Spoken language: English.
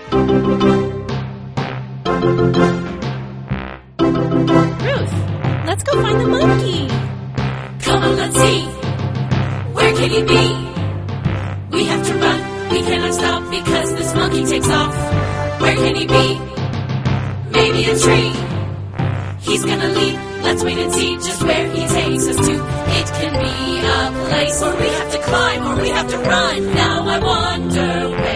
Ruth, let's go find the monkey. Come on, let's see. Where can he be? We have to run, we cannot stop because this monkey takes off. Where can he be? Maybe a tree. He's gonna leap, let's wait and see just where he takes us to. It can be a place where we have to climb or we have to run. Now I wonder where